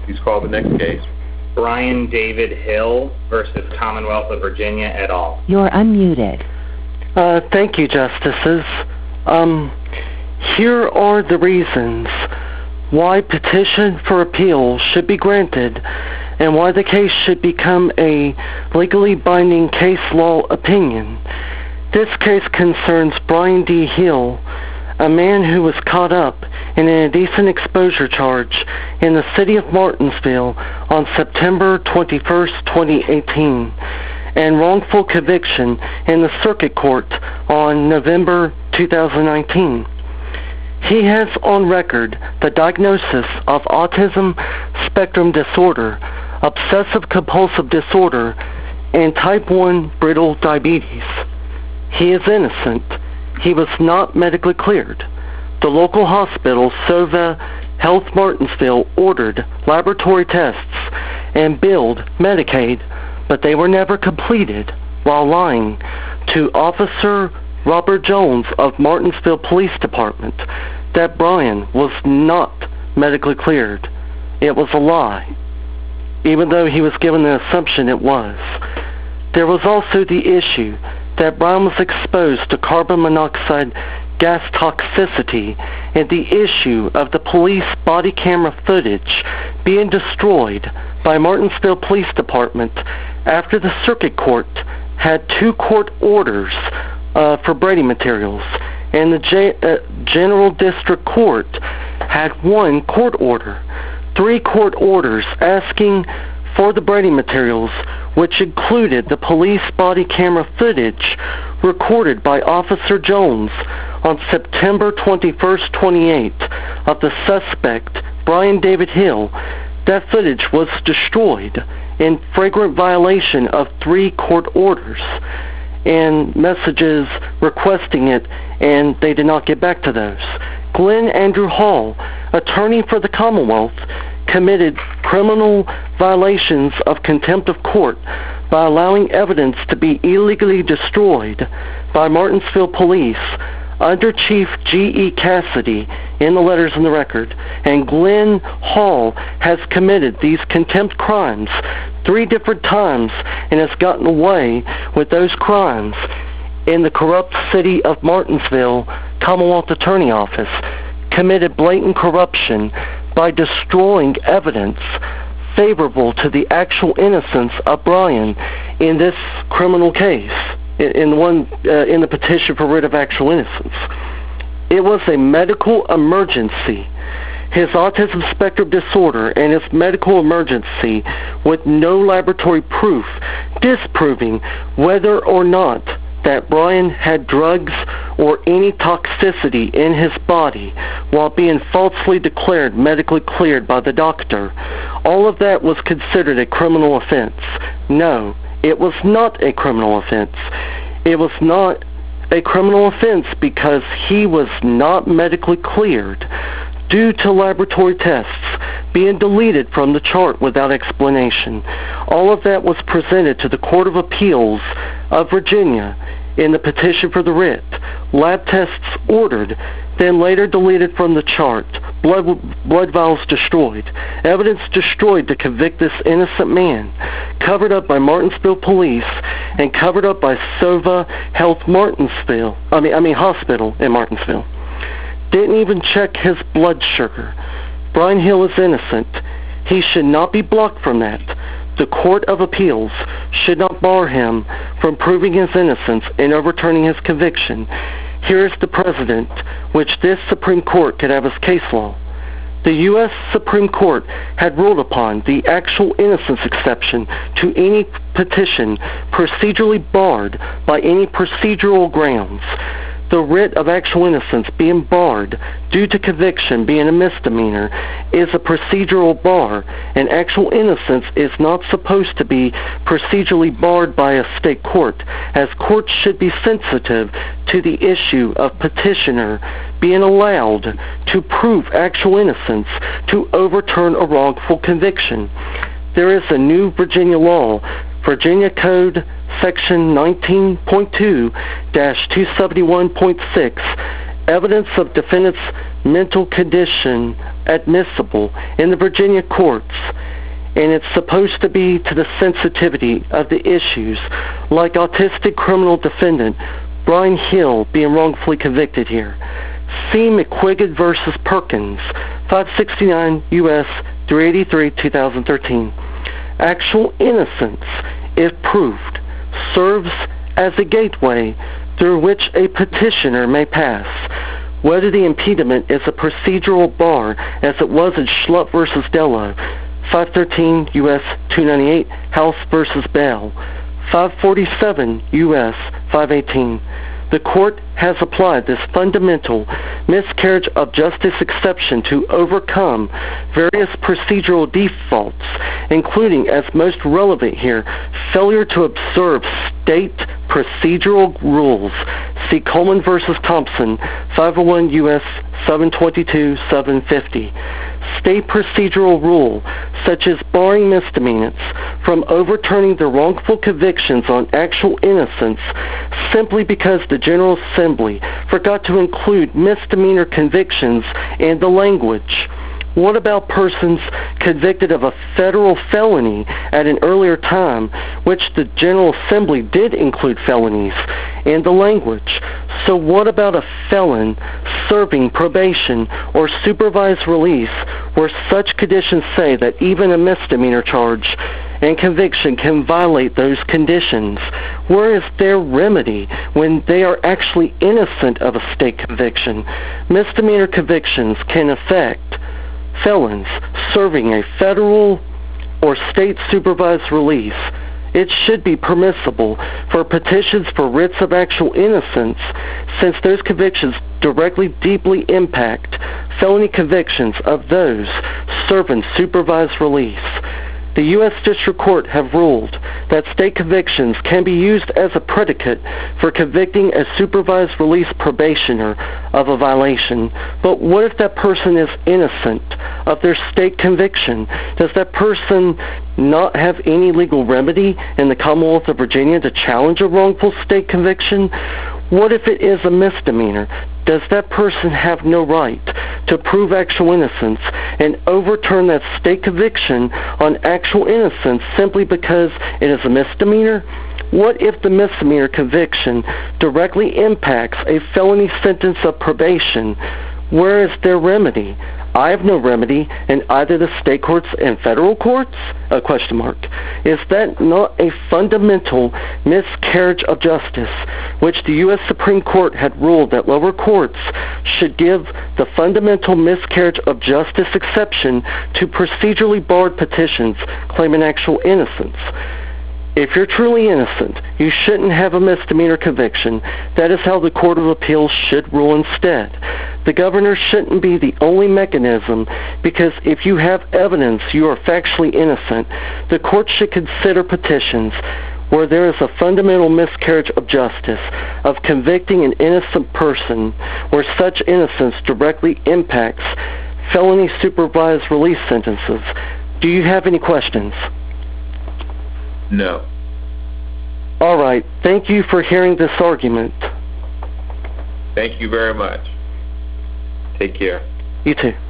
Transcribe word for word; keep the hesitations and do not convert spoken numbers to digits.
Please call the next case. Brian David Hill versus Commonwealth of Virginia et al. You're unmuted. Uh, thank you, Justices. Um, here are the reasons why petition for appeal should be granted and why the case should become a legally binding case law opinion. This case concerns Brian D. Hill, a man who was caught up in an indecent exposure charge in the city of Martinsville on September twenty-first, twenty eighteen, and wrongful conviction in the circuit court on November two thousand nineteen. He has on record the diagnosis of autism spectrum disorder, obsessive compulsive disorder, and type one brittle diabetes. He is innocent. He was not medically cleared. The local hospital, Sova Health Martinsville, ordered laboratory tests and billed Medicaid, but they were never completed, while lying to Officer Robert Jones of Martinsville Police Department that Brian was not medically cleared. It was a lie, even though he was given the assumption it was. There was also the issue that Brian was exposed to carbon monoxide gas toxicity and the issue of the police body camera footage being destroyed by Martinsville Police Department after the circuit court had two court orders uh, for Brady materials, and the J- uh, General District Court had one court order, three court orders asking for the Brady materials, which included the police body camera footage recorded by Officer Jones on September twenty-first, twenty-eighth of the suspect, Brian David Hill. That footage was destroyed in flagrant violation of three court orders and messages requesting it, and they did not get back to those. Glenn Andrew Hall, attorney for the Commonwealth, committed criminal violations of contempt of court by allowing evidence to be illegally destroyed by Martinsville Police under Chief G E Cassidy in the letters in the record, and Glenn Hall has committed these contempt crimes three different times and has gotten away with those crimes in the corrupt city of Martinsville Commonwealth Attorney Office, committed blatant corruption by destroying evidence favorable to the actual innocence of Brian in this criminal case, in one uh, in the petition for writ of actual innocence. It was a medical emergency. His autism spectrum disorder and his medical emergency with no laboratory proof disproving whether or not that Brian had drugs or any toxicity in his body while being falsely declared medically cleared by the doctor. All of that was considered a criminal offense. No, it was not a criminal offense. It was not a criminal offense because he was not medically cleared due to laboratory tests being deleted from the chart without explanation. All of that was presented to the Court of Appeals of Virginia in the petition for the writ. Lab tests ordered, then later deleted from the chart. Blood, blood vials destroyed. Evidence destroyed to convict this innocent man. Covered up by Martinsville Police and covered up by Sova Health Martinsville. I mean, I mean Hospital in Martinsville. Didn't even check his blood sugar. Brian Hill is innocent. He should not be blocked from that. The Court of Appeals should not bar him from proving his innocence and overturning his conviction. Here is the precedent which this Supreme Court could have as case law. The U S Supreme Court had ruled upon the actual innocence exception to any petition procedurally barred by any procedural grounds. The writ of actual innocence being barred due to conviction being a misdemeanor is a procedural bar, and actual innocence is not supposed to be procedurally barred by a state court, as courts should be sensitive to the issue of petitioner being allowed to prove actual innocence to overturn a wrongful conviction. There is a new Virginia law, Virginia Code Section nineteen point two dash two seventy-one point six, evidence of defendant's mental condition admissible in the Virginia courts, and it's supposed to be to the sensitivity of the issues, like autistic criminal defendant Brian Hill being wrongfully convicted here. See McQuiggan versus Perkins, five sixty-nine U S three eighty-three, two thousand thirteen. Actual innocence, if proved, serves as a gateway through which a petitioner may pass, whether the impediment is a procedural bar, as it was in Schlupp versus Dello, five thirteen U S two ninety-eight, House versus Bell, five forty-seven U S five eighteen. The court has applied this fundamental miscarriage of justice exception to overcome various procedural defaults, including, as most relevant here, failure to observe state procedural rules. See Coleman versus Thompson, five oh one U S seven twenty-two, seven fifty. State procedural rule, such as barring misdemeanors from overturning the wrongful convictions on actual innocence simply because the General Assembly forgot to include misdemeanor convictions in the language. What about persons convicted of a federal felony at an earlier time, which the General Assembly did include felonies in the language? So what about a felon serving probation or supervised release, where such conditions say that even a misdemeanor charge and conviction can violate those conditions? Where is their remedy when they are actually innocent of a state conviction? Misdemeanor convictions can affect felons serving a federal or state supervised release. It should be permissible for petitions for writs of actual innocence, since those convictions directly deeply impact felony convictions of those serving supervised release. The U S District Court have ruled that state convictions can be used as a predicate for convicting a supervised release probationer of a violation. But what if that person is innocent of their state conviction? Does that person not have any legal remedy in the Commonwealth of Virginia to challenge a wrongful state conviction? What if it is a misdemeanor? Does that person have no right to prove actual innocence and overturn that state conviction on actual innocence simply because it is a misdemeanor? What if the misdemeanor conviction directly impacts a felony sentence of probation? Where is their remedy? I have no remedy in either the state courts and federal courts? A question mark. Is that not a fundamental miscarriage of justice, which the U S Supreme Court had ruled that lower courts should give the fundamental miscarriage of justice exception to procedurally barred petitions claiming actual innocence? If you're truly innocent, you shouldn't have a misdemeanor conviction. That is how the Court of Appeals should rule instead. The governor shouldn't be the only mechanism, because if you have evidence you are factually innocent, the court should consider petitions where there is a fundamental miscarriage of justice of convicting an innocent person, where such innocence directly impacts felony supervised release sentences. Do you have any questions? No. All right. Thank you for hearing this argument. Thank you very much. Take care. You too.